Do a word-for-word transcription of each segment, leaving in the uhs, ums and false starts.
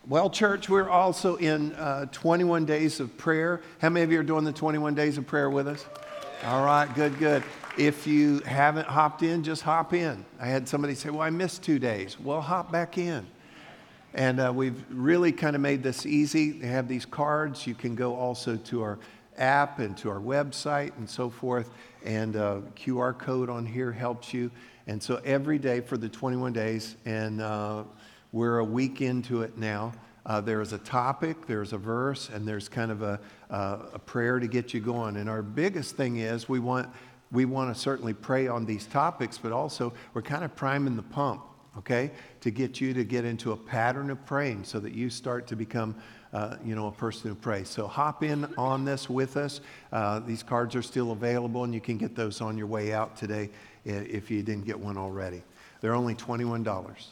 Well, church, we're also in uh, twenty-one days of prayer. How many of you are doing the twenty-one days of prayer with us? All right, good, good. If you haven't hopped in, just hop in. I had somebody say, well, I missed two days. Well, hop back in. And uh, we've really kind of made this easy. They have these cards. You can go also to our app and to our website and so forth. And uh, Q R code on here helps you. And so every day for the twenty-one days, and uh, we're a week into it now. Uh, there is a topic, there's a verse, and there's kind of a, uh, a prayer to get you going. And our biggest thing is we want we want to certainly pray on these topics, but also we're kind of priming the pump, okay, to get you to get into a pattern of praying so that you start to become, uh, you know, a person who prays. So hop in on this with us. Uh, these cards are still available, and you can get those on your way out today if you didn't get one already. They're only twenty-one dollars.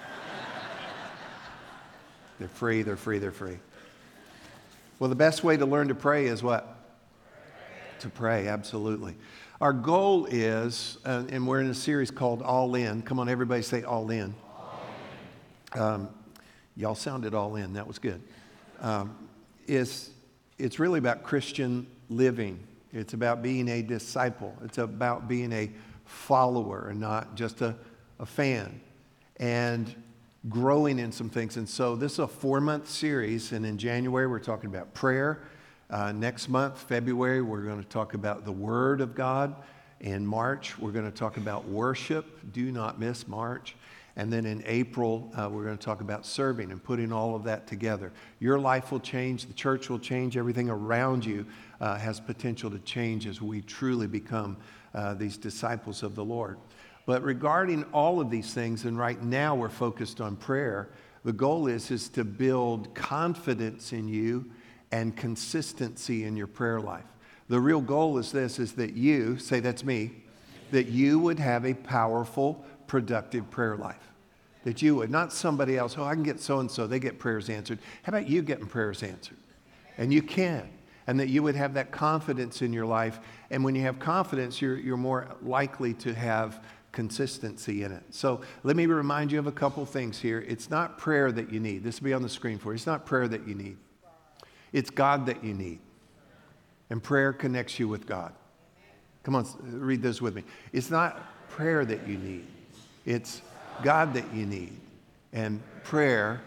They're free, they're free, they're free. Well, the best way to learn to pray is what? Pray. To pray, absolutely. Our goal is, uh, and we're in a series called All In. Come on, everybody say All In. All in. Um, y'all sounded all in, that was good. Um, it's, it's really about Christian living. It's about being a disciple. It's about being a follower and not just a, a fan. And growing in some things. And so this is a four-month series, and in January we're talking about prayer. Uh, next month, February, we're going to talk about the Word of God. In March, we're going to talk about worship. Do not miss March. And then in April, uh, we're going to talk about serving and putting all of that together. Your life will change. The church will change. Everything around you uh, has potential to change as we truly become uh, these disciples of the Lord. But regarding all of these things, and right now we're focused on prayer, the goal is, is to build confidence in you and consistency in your prayer life. The real goal is this, is that you, say that's me, that you would have a powerful, productive prayer life. That you would, not somebody else, oh, I can get so-and-so, they get prayers answered. How about you getting prayers answered? And you can. And that you would have that confidence in your life. And when you have confidence, you're, you're more likely to have consistency in it. So let me remind you of a couple things here. It's not prayer that you need. This will be on the screen for you. It's not prayer that you need. It's God that you need. And prayer connects you with God. Come on, read this with me. It's not prayer that you need. It's God that you need. And prayer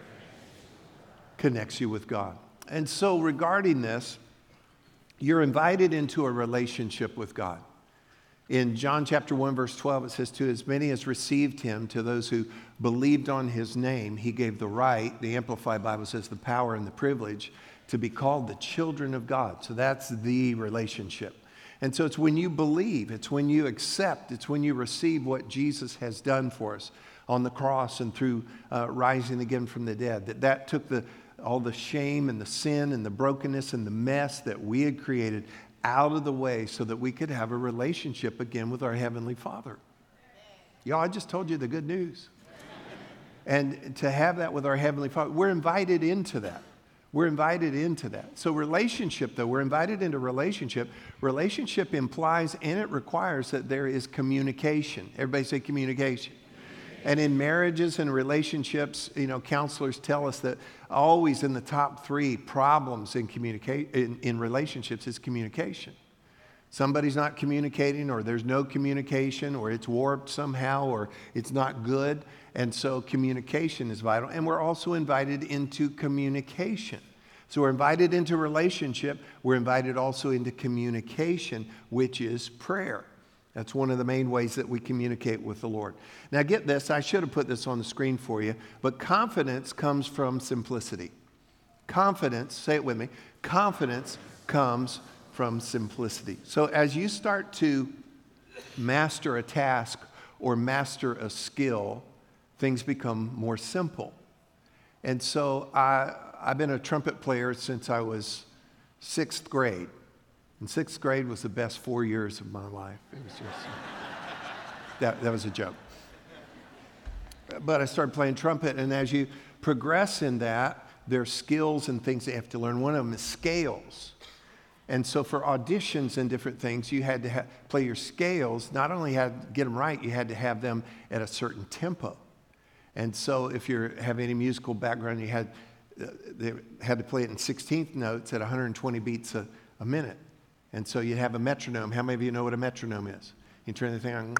connects you with God. And so regarding this, you're invited into a relationship with God. In John chapter one, verse twelve, it says, to as many as received him, to those who believed on his name, he gave the right, the Amplified Bible says the power and the privilege, to be called the children of God. So that's the relationship. And so it's when you believe, it's when you accept, it's when you receive what Jesus has done for us on the cross and through uh, rising again from the dead, that that took the all the shame and the sin and the brokenness and the mess that we had created out of the way so that we could have a relationship again with our Heavenly Father. Y'all, I just told you the good news. And to have that with our Heavenly Father, we're invited into that. We're invited into that. So relationship, though, we're invited into relationship. Relationship implies and it requires that there is communication. Everybody say communication. And in marriages and relationships, you know, counselors tell us that always in the top three problems in communicate in, in relationships is communication. Somebody's not communicating, or there's no communication, or it's warped somehow, or it's not good. And so communication is vital. And we're also invited into communication. So we're invited into relationship. We're invited also into communication, which is prayer. That's one of the main ways that we communicate with the Lord. Now get this, I should have put this on the screen for you, but confidence comes from simplicity. Confidence, say it with me, confidence comes from simplicity. So as you start to master a task or master a skill, things become more simple. And so I, I've been a trumpet player since I was sixth grade. And sixth grade was the best four years of my life. It was just, that, that was a joke. But I started playing trumpet, and as you progress in that, there's skills and things that you have to learn. One of them is scales. And so for auditions and different things, you had to ha- play your scales. Not only had to get them right, you had to have them at a certain tempo. And so if you have any musical background, you had uh, they had to play it in sixteenth notes at one hundred twenty beats a, a minute. And so you have a metronome. How many of you know what a metronome is? You turn the thing on,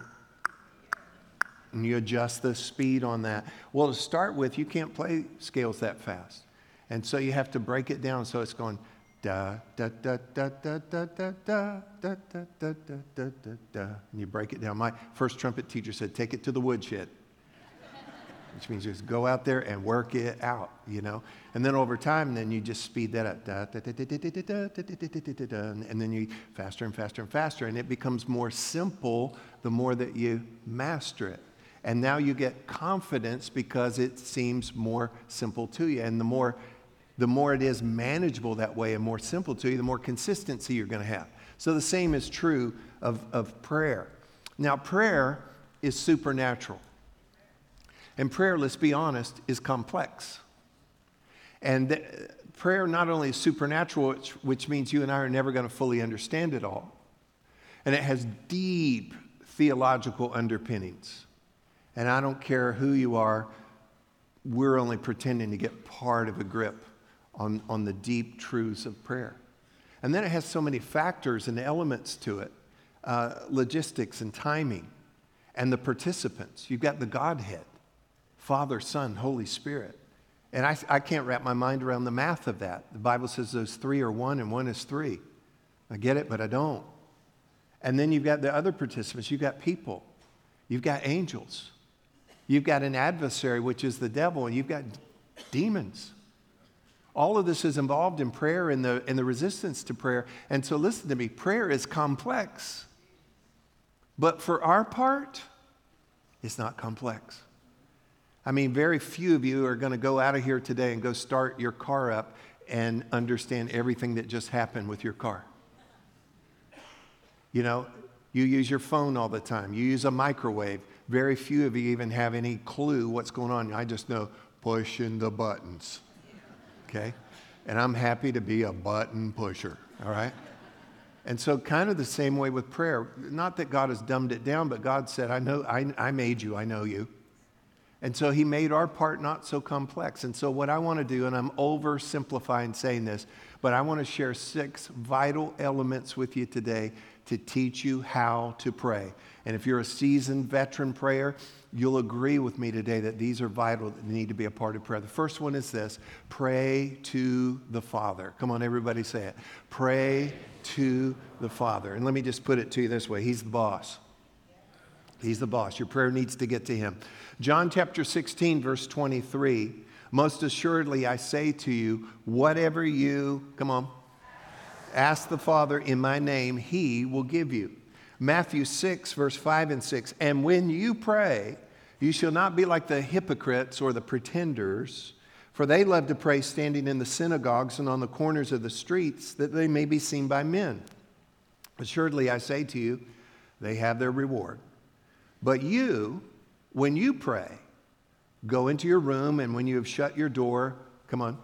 and you adjust the speed on that. Well, to start with, you can't play scales that fast. And so you have to break it down so it's going da da da da da da da da da da da da da da. And you break it down. My first trumpet teacher said, take it to the woodshed. Which means just go out there and work it out, you know. And then over time, then you just speed that up. Da, da, da, da, da, da, da, da, da, da, da, da, and then you faster and faster and faster. And it becomes more simple the more that you master it. And now you get confidence because it seems more simple to you. And the more, the more it is manageable that way and more simple to you, the more consistency you're going to have. So the same is true of, of prayer. Now, prayer is supernatural. And prayer, let's be honest, is complex. And th- prayer not only is supernatural, which, which means you and I are never going to fully understand it all. And it has deep theological underpinnings. And I don't care who you are, we're only pretending to get part of a grip on, on the deep truths of prayer. And then it has so many factors and elements to it, uh, logistics and timing, and the participants. You've got the Godhead. Father, Son, Holy Spirit. And I, I can't wrap my mind around the math of that. The Bible says those three are one and one is three. I get it, but I don't. And then you've got the other participants. You've got people. You've got angels. You've got an adversary, which is the devil, and you've got demons. All of this is involved in prayer and the, and the resistance to prayer. And so listen to me, prayer is complex. But for our part, it's not complex. I mean, very few of you are going to go out of here today and go start your car up and understand everything that just happened with your car. You know, you use your phone all the time. You use a microwave. Very few of you even have any clue what's going on. I just know pushing the buttons, okay? And I'm happy to be a button pusher, all right? And so kind of the same way with prayer. Not that God has dumbed it down, but God said, I know, I, I made you, I know you. And so he made our part not so complex. And so what I want to do, and I'm oversimplifying saying this, but I want to share six vital elements with you today to teach you how to pray. And if you're a seasoned veteran prayer, you'll agree with me today that these are vital, that need to be a part of prayer. The first one is this: pray to the Father. Come on, everybody say it. Pray to the Father. And let me just put it to you this way. He's the boss. He's the boss. Your prayer needs to get to him. John chapter sixteen, verse twenty-three. Most assuredly, I say to you, whatever you, come on, ask the Father in my name, he will give you. Matthew six, verse five and six. And when you pray, you shall not be like the hypocrites or the pretenders, for they love to pray standing in the synagogues and on the corners of the streets, that they may be seen by men. Assuredly, I say to you, they have their reward. But you, when you pray, go into your room, and when you have shut your door, come on,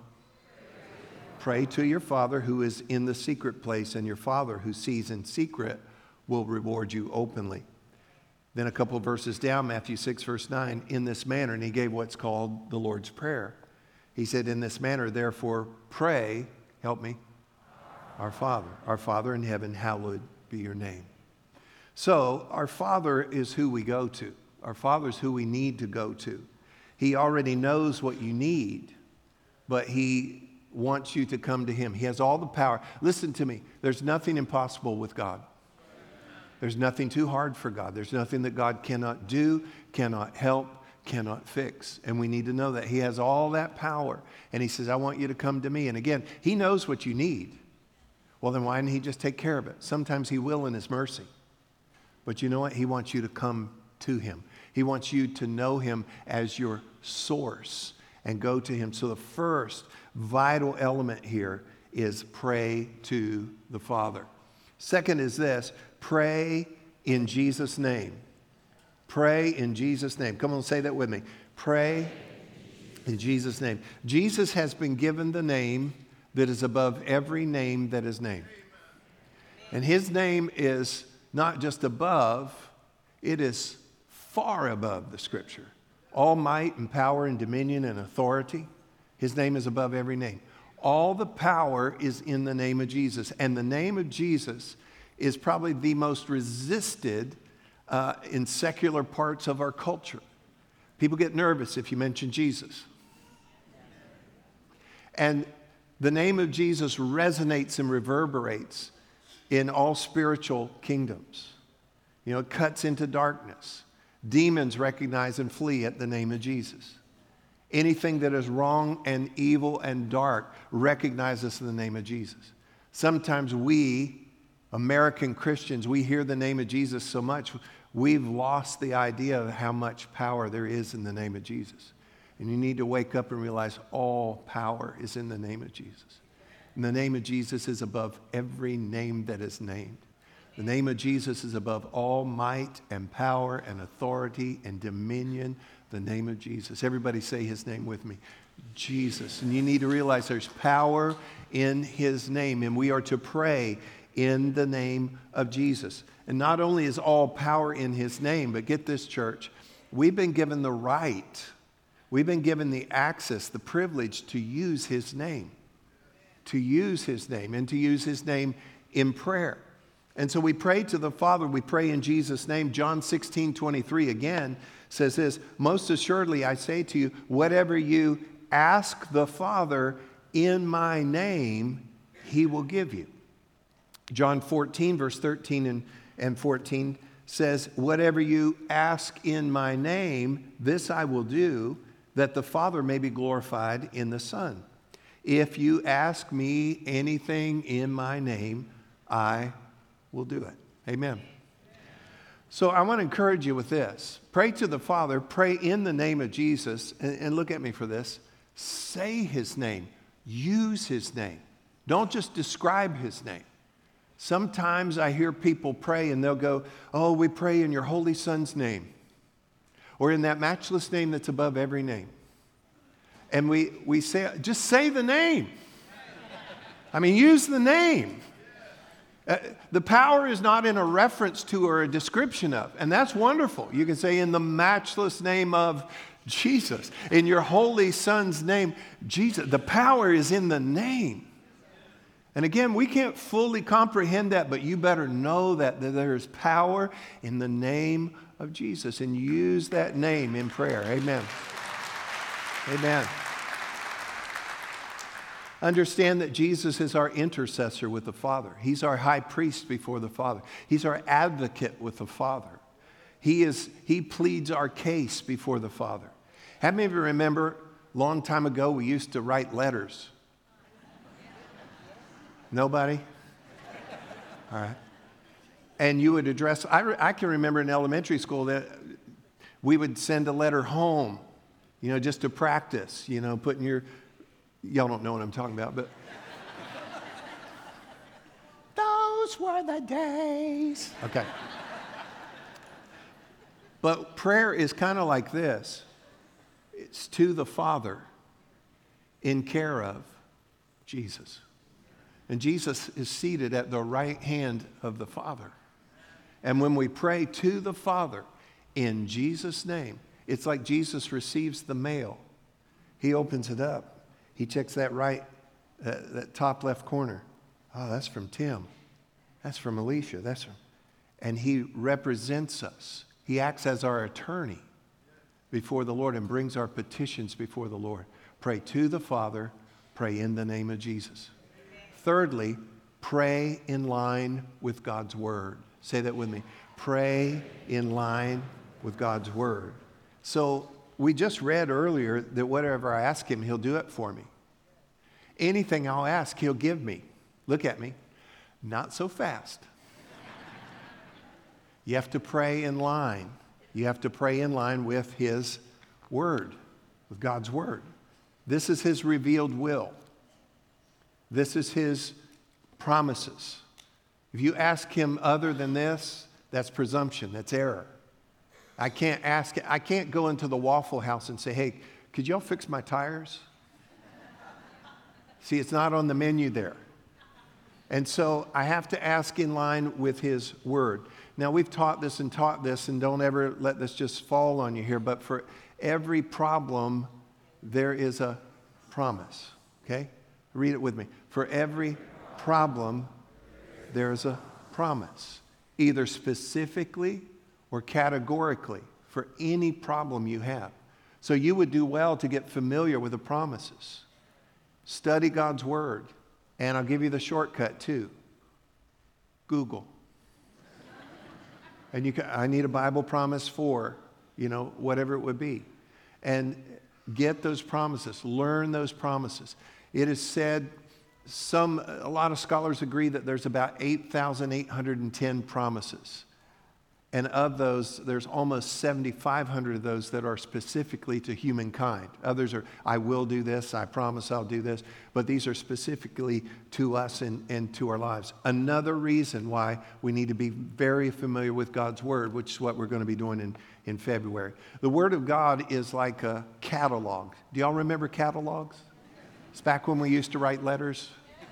pray to your Father who is in the secret place, and your Father who sees in secret will reward you openly. Then a couple of verses down, Matthew six, verse nine, in this manner, and he gave what's called the Lord's Prayer. He said, in this manner, therefore, pray, help me, our Father, our Father in heaven, hallowed be your name. So our Father is who we go to. Our Father is who we need to go to. He already knows what you need, but he wants you to come to him. He has all the power. Listen to me. There's nothing impossible with God. There's nothing too hard for God. There's nothing that God cannot do, cannot help, cannot fix. And we need to know that he has all that power. And he says, I want you to come to me. And again, he knows what you need. Well, then why didn't he just take care of it? Sometimes he will in his mercy. But you know what? He wants you to come to him. He wants you to know him as your source and go to him. So the first vital element here is pray to the Father. Second is this: pray in Jesus' name. Pray in Jesus' name. Come on, say that with me. Pray in Jesus' name. Jesus has been given the name that is above every name that is named. And his name is not just above, it is far above the Scripture. All might and power and dominion and authority. His name is above every name. All the power is in the name of Jesus. And the name of Jesus is probably the most resisted uh, in secular parts of our culture. People get nervous if you mention Jesus. And the name of Jesus resonates and reverberates in all spiritual kingdoms. You know, it cuts into darkness. Demons recognize and flee at the name of Jesus. Anything that is wrong and evil and dark recognizes in the name of Jesus. Sometimes we, American Christians, we hear the name of Jesus so much, we've lost the idea of how much power there is in the name of Jesus. And you need to wake up and realize all power is in the name of Jesus. And the name of Jesus is above every name that is named. The name of Jesus is above all might and power and authority and dominion. The name of Jesus. Everybody say his name with me. Jesus. And you need to realize there's power in his name. And we are to pray in the name of Jesus. And not only is all power in his name, but get this, church, we've been given the right, we've been given the access, the privilege to use his name. To use his name and to use his name in prayer. And so we pray to the Father, we pray in Jesus' name. John sixteen twenty-three again says this, most assuredly I say to you, whatever you ask the Father in my name, he will give you. John fourteen, verse thirteen and, and fourteen says, whatever you ask in my name, this I will do, that the Father may be glorified in the Son. If you ask me anything in my name, I will do it. Amen. So I want to encourage you with this. Pray to the Father, pray in the name of Jesus, and, and look at me for this. Say his name. Use his name. Don't just describe his name. Sometimes I hear people pray and they'll go, oh, we pray in your holy Son's name. Or in that matchless name that's above every name. And we, we say, just say the name. I mean, use the name. Uh, the power is not in a reference to or a description of. And that's wonderful. You can say in the matchless name of Jesus. In your holy Son's name, Jesus. The power is in the name. And again, we can't fully comprehend that, but you better know that, that there is power in the name of Jesus. And use that name in prayer. Amen. Amen. Understand that Jesus is our intercessor with the Father. He's our high priest before the Father. He's our advocate with the Father. He is, he pleads our case before the Father. How many of you remember a long time ago we used to write letters? Nobody? All right. And you would address, I, re, I can remember in elementary school that we would send a letter home, you know, just to practice, you know, putting your, y'all don't know what I'm talking about, but those were the days. Okay. But prayer is kind of like this. It's to the Father in care of Jesus. And Jesus is seated at the right hand of the Father. And when we pray to the Father in Jesus' name, it's like Jesus receives the mail. He opens it up. He checks that right, uh, that top left corner. Oh, that's from Tim. That's from Alicia. That's from, and he represents us. He acts as our attorney before the Lord and brings our petitions before the Lord. Pray to the Father. Pray in the name of Jesus. Thirdly, pray in line with God's Word. Say that with me. Pray in line with God's Word. So we just read earlier that whatever I ask him, he'll do it for me. Anything I'll ask, he'll give me. Look at me. Not so fast. You have to pray in line. You have to pray in line with his Word, with God's Word. This is his revealed will. This is his promises. If you ask him other than this, that's presumption, that's error. I can't ask, I can't go into the Waffle House and say, hey, could y'all fix my tires? See, it's not on the menu there. And so I have to ask in line with his word. Now, we've taught this and taught this, and don't ever let this just fall on you here, but for every problem, there is a promise. Okay? Read it with me. For every problem, there's a promise. Either specifically or categorically for any problem you have. So you would do well to get familiar with the promises. Study God's Word. And I'll give you the shortcut too. Google. And you can, I need a Bible promise for, you know, whatever it would be. And get those promises. Learn those promises. It is said, some, a lot of scholars agree that there's about eight thousand eight hundred ten promises. And of those, there's almost seven thousand five hundred of those that are specifically to humankind. Others are, I will do this, I promise I'll do this. But these are specifically to us and, and to our lives. Another reason why we need to be very familiar with God's Word, which is what we're going to be doing in, in February. The Word of God is like a catalog. Do y'all remember catalogs? It's back when we used to write letters.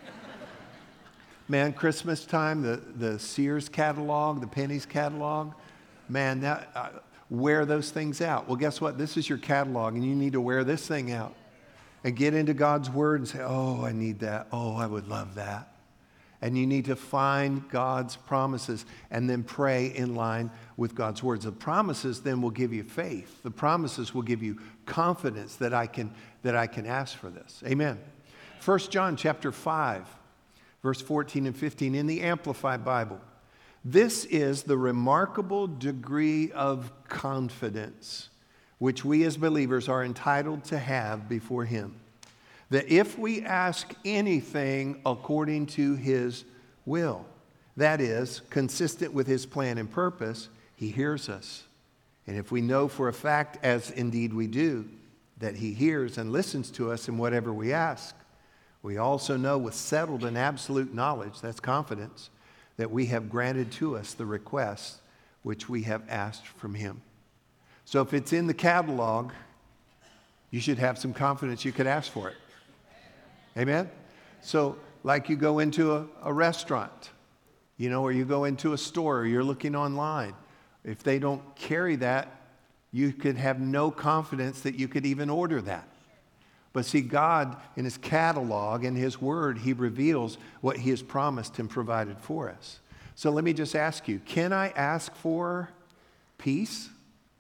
Man, Christmas time, the, the Sears catalog, the Penny's catalog, man, that, uh, wear those things out. Well, guess what? This is your catalog, and you need to wear this thing out and get into God's Word and say, oh, I need that. Oh, I would love that. And you need to find God's promises and then pray in line with God's words. The promises then will give you faith. The promises will give you confidence that I can, that I can ask for this. Amen. First John chapter five. Verse fourteen and fifteen in the Amplified Bible. This is the remarkable degree of confidence which we as believers are entitled to have before Him. That if we ask anything according to His will, that is, consistent with His plan and purpose, He hears us. And if we know for a fact, as indeed we do, that He hears and listens to us in whatever we ask, we also know with settled and absolute knowledge, that's confidence, that we have granted to us the requests which we have asked from Him. So if it's in the catalog, you should have some confidence you could ask for it. Amen? So like you go into a, a restaurant, you know, or you go into a store, or you're looking online. If they don't carry that, you could have no confidence that you could even order that. But see, God, in His catalog, in His Word, He reveals what He has promised and provided for us. So let me just ask you, can I ask for peace?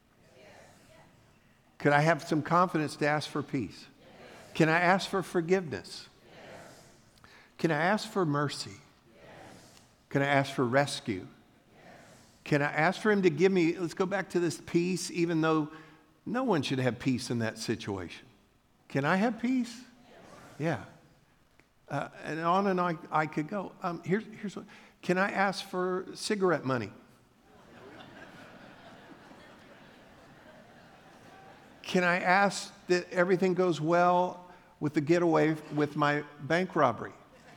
Could I have some confidence to ask for peace? Can I ask for forgiveness? Can I ask for mercy? Can I ask for rescue? Can I ask for Him to give me, let's go back to this peace, even though no one should have peace in that situation. Can I have peace? Yeah. Uh, and on and on I could go. Um, here's, here's what. Can I ask for cigarette money? Can I ask that everything goes well with the getaway with my bank robbery?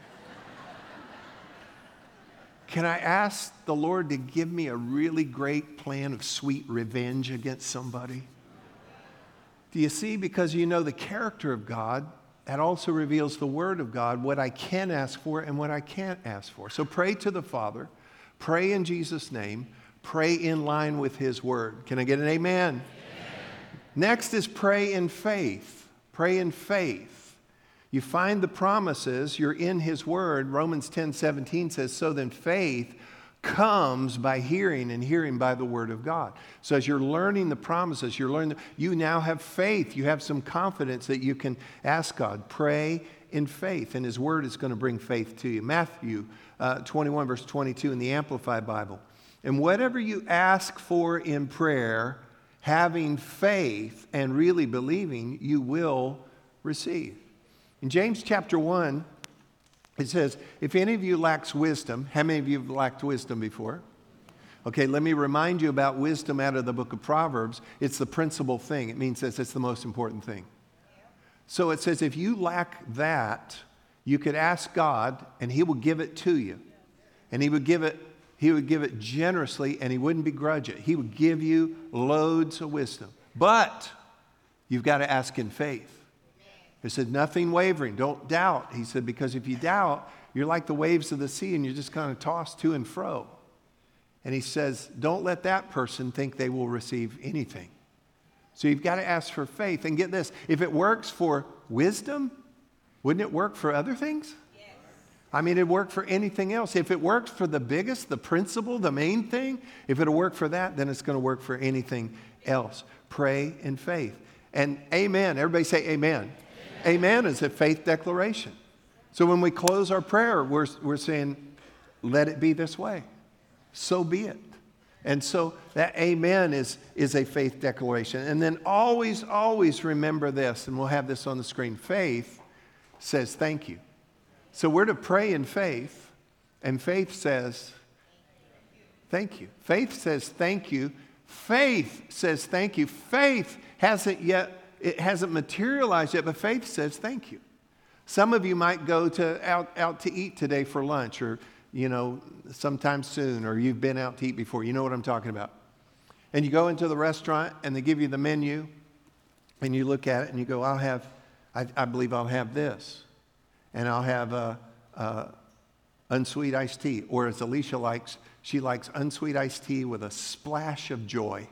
Can I ask the Lord to give me a really great plan of sweet revenge against somebody? Do you see? Because you know the character of God, that also reveals the Word of God, what I can ask for and what I can't ask for. So pray to the Father, pray in Jesus' name, pray in line with His Word. Can I get an amen? Amen. Next is pray in faith. Pray in faith. You find the promises, you're in His Word. Romans ten seventeen says, so then faith comes by hearing, and hearing by the Word of God. So as you're learning the promises, you're learning, you now have faith. You have some confidence that you can ask God. Pray in faith, and His Word is going to bring faith to you. Matthew uh, twenty-one, verse twenty-two in the Amplified Bible. And whatever you ask for in prayer, having faith and really believing, you will receive. In James chapter one, it says, if any of you lacks wisdom, how many of you have lacked wisdom before? Okay, let me remind you about wisdom out of the book of Proverbs. It's the principal thing. It means that it's the most important thing. So it says if you lack that, you could ask God and He will give it to you. And He would give it, He would give it generously, and He wouldn't begrudge it. He would give you loads of wisdom. But you've got to ask in faith. He said, nothing wavering. Don't doubt. He said, because if you doubt, you're like the waves of the sea and you're just kind of tossed to and fro. And He says, don't let that person think they will receive anything. So you've got to ask for faith. And get this, if it works for wisdom, wouldn't it work for other things? Yes. I mean, it'd work for anything else. If it works for the biggest, the principle, the main thing, if it'll work for that, then it's going to work for anything else. Pray in faith. And amen. Everybody say amen. Amen, amen is a faith declaration. So when we close our prayer, we're, we're saying, let it be this way. So be it. And so that amen is, is a faith declaration. And then always, always remember this, and we'll have this on the screen. Faith says thank you. So we're to pray in faith, and faith says thank you. Faith says thank you. Faith says thank you. Faith hasn't yet, it hasn't materialized yet, but faith says thank you. Some of you might go to out, out to eat today for lunch, or you know, sometime soon, or you've been out to eat before. You know what I'm talking about. And you go into the restaurant and they give you the menu and you look at it and you go, I'll have, I, I believe I'll have this. And I'll have a, a unsweet iced tea. Or as Alicia likes, she likes unsweet iced tea with a splash of joy.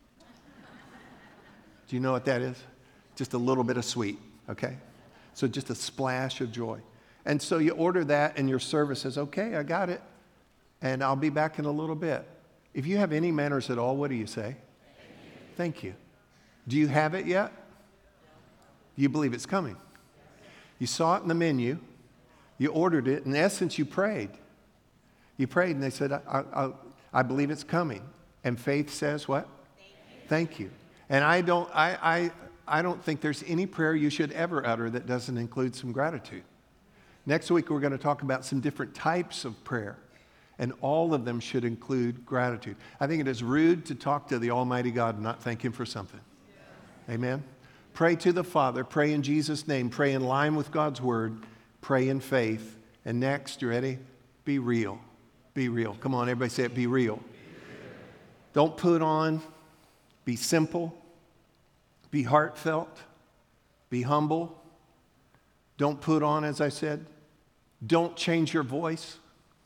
Do you know what that is? Just a little bit of sweet, okay? So just a splash of joy. And so you order that and your server says, okay, I got it. And I'll be back in a little bit. If you have any manners at all, what do you say? Thank you. Thank you. Do you have it yet? Do you believe it's coming? You saw it in the menu. You ordered it. In essence, you prayed. You prayed and they said, I, I, I believe it's coming. And faith says what? Thank you. Thank you. And I don't, I, I, I don't think there's any prayer you should ever utter that doesn't include some gratitude. Next week, we're going to talk about some different types of prayer, and all of them should include gratitude. I think it is rude to talk to the Almighty God and not thank Him for something. Yeah. Amen? Pray to the Father. Pray in Jesus' name. Pray in line with God's Word. Pray in faith. And next, you ready? Be real. Be real. Come on, everybody say it. Be real. Be real. Don't put on. Be simple. Be heartfelt. Be humble. Don't put on, as I said. Don't change your voice.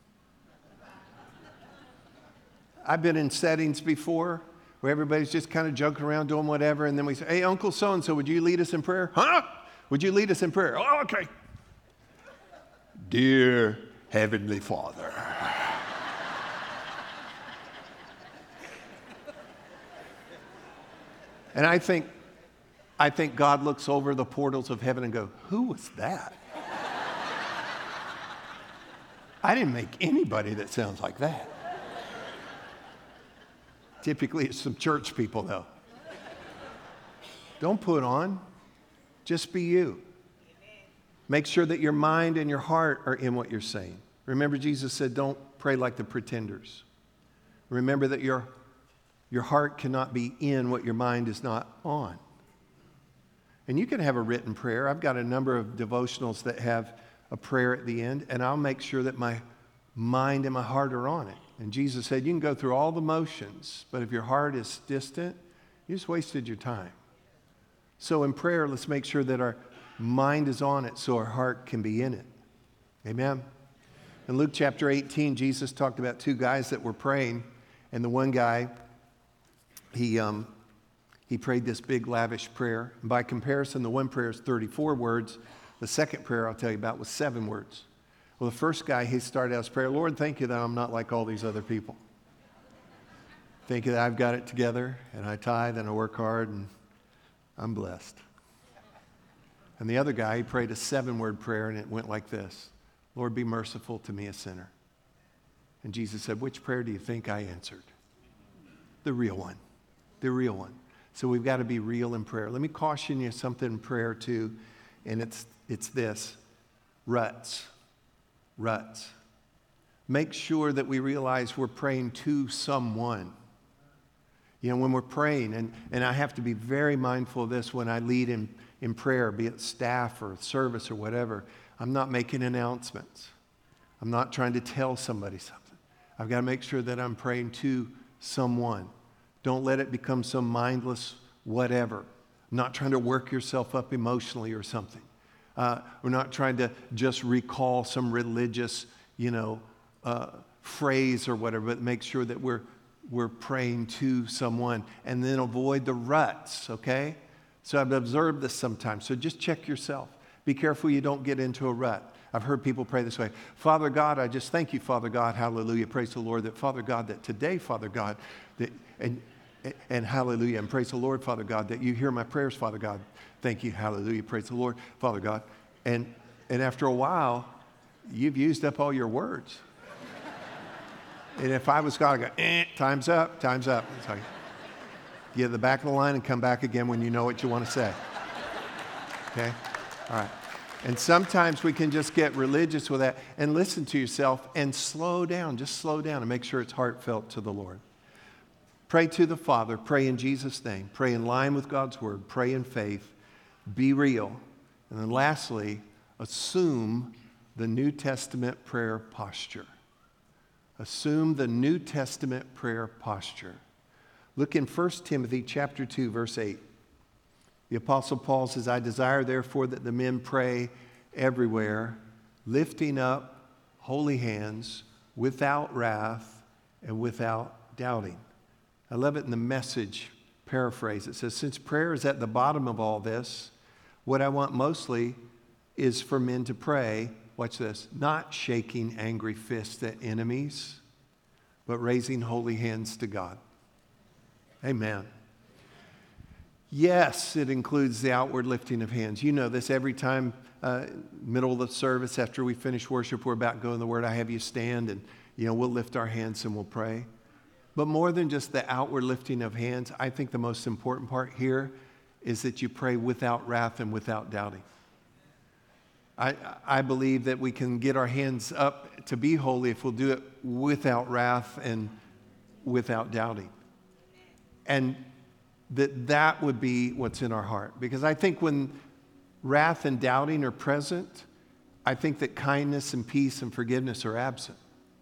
I've been in settings before where everybody's just kind of joking around doing whatever, and then we say, hey, Uncle so-and-so, would you lead us in prayer? Huh? Would you lead us in prayer? Oh, okay. Dear Heavenly Father. And I think, I think God looks over the portals of heaven and goes, who was that? I didn't make anybody that sounds like that. Typically, it's some church people, though. Don't put on. Just be you. Make sure that your mind and your heart are in what you're saying. Remember, Jesus said, don't pray like the pretenders. Remember that your, your heart cannot be in what your mind is not on. And you can have a written prayer. I've got a number of devotionals that have a prayer at the end, and I'll make sure that my mind and my heart are on it. And Jesus said, you can go through all the motions, but if your heart is distant, you just wasted your time. So in prayer, let's make sure that our mind is on it so our heart can be in it. Amen? In Luke chapter eighteen, Jesus talked about two guys that were praying, and the one guy, he, um, he prayed this big, lavish prayer. And by comparison, the one prayer is thirty-four words. The second prayer I'll tell you about was seven words. Well, the first guy, he started out his prayer, Lord, thank you that I'm not like all these other people. Thank you that I've got it together, and I tithe, and I work hard, and I'm blessed. And the other guy, he prayed a seven-word prayer, and it went like this. Lord, be merciful to me, a sinner. And Jesus said, which prayer do you think I answered? The real one. The real one. So we've got to be real in prayer. Let me caution you something in prayer, too. And it's it's this, ruts, ruts. Make sure that we realize we're praying to someone. You know, when we're praying, and, and I have to be very mindful of this when I lead in, in prayer, be it staff or service or whatever, I'm not making announcements. I'm not trying to tell somebody something. I've got to make sure that I'm praying to someone. Don't let it become some mindless whatever. Not trying to work yourself up emotionally or something. Uh, we're not trying to just recall some religious, you know, uh, phrase or whatever, but make sure that we're we're praying to someone. And then avoid the ruts, okay? So I've observed this sometimes. So just check yourself. Be careful you don't get into a rut. I've heard people pray this way. Father God, I just thank you, Father God, hallelujah, praise the Lord, that Father God, that today, Father God, that, and, and hallelujah, and praise the Lord, Father God, that you hear my prayers, Father God. Thank you, hallelujah, praise the Lord, Father God. And, and after a while, you've used up all your words. And if I was God, I'd go, eh, time's up, time's up. It's like, get to the back of the line and come back again when you know what you want to say. Okay? All right. And sometimes we can just get religious with that and listen to yourself and slow down. Just slow down and make sure it's heartfelt to the Lord. Pray to the Father. Pray in Jesus' name. Pray in line with God's word. Pray in faith. Be real. And then lastly, assume the New Testament prayer posture. Assume the New Testament prayer posture. Look in First Timothy chapter two, verse eight. The Apostle Paul says, I desire therefore that the men pray everywhere, lifting up holy hands without wrath and without doubting. I love it in the Message paraphrase. It says, since prayer is at the bottom of all this, what I want mostly is for men to pray, watch this, not shaking angry fists at enemies, but raising holy hands to God. Amen. Yes, it includes the outward lifting of hands. You know this every time, uh, middle of the service, after we finish worship, we're about going to the Word. I have you stand and, you know, we'll lift our hands and we'll pray. But more than just the outward lifting of hands, I think the most important part here is that you pray without wrath and without doubting. I, I believe that we can get our hands up to be holy if we'll do it without wrath and without doubting. And that that would be what's in our heart. Because I think when wrath and doubting are present, I think that kindness and peace and forgiveness are absent.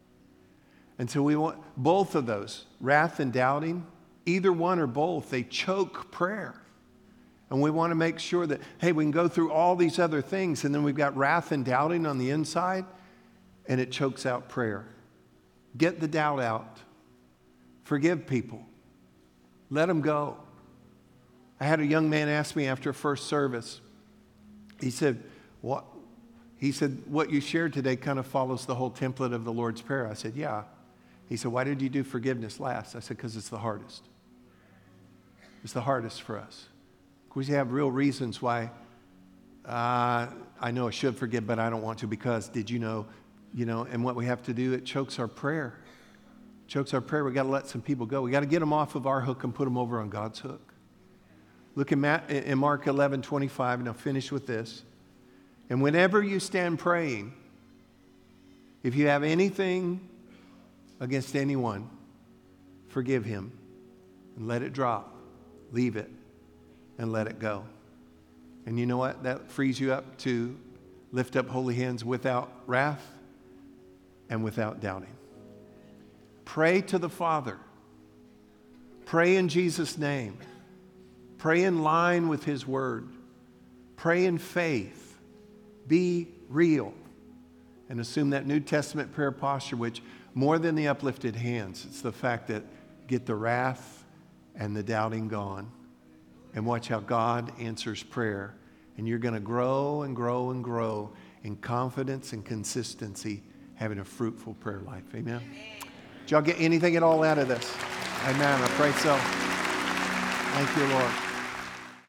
And so we want both of those, wrath and doubting, either one or both, they choke prayer. And we want to make sure that, hey, we can go through all these other things, and then we've got wrath and doubting on the inside, and it chokes out prayer. Get the doubt out. Forgive people. Let them go. I had a young man ask me after first service, he said, what? He said, what you shared today kind of follows the whole template of the Lord's Prayer. I said, yeah. He said, why did you do forgiveness last? I said, because it's the hardest. It's the hardest for us. We have real reasons why uh, I know I should forgive, but I don't want to because did you know, you know, and what we have to do, it chokes our prayer. It chokes our prayer. We got to let some people go. We got to get them off of our hook and put them over on God's hook. Look in, Matt, in Mark eleven twenty-five, and I'll finish with this. And whenever you stand praying, if you have anything against anyone, forgive him and let it drop. Leave it and let it go. And you know what? That frees you up to lift up holy hands without wrath and without doubting. Pray to the Father. Pray in Jesus' name. Pray in line with His Word. Pray in faith. Be real. And assume that New Testament prayer posture, which more than the uplifted hands, it's the fact that get the wrath and the doubting gone. And watch how God answers prayer. And you're going to grow and grow and grow in confidence and consistency, having a fruitful prayer life. Amen? Amen. Did y'all get anything at all out of this? Amen. I pray so. Thank you, Lord.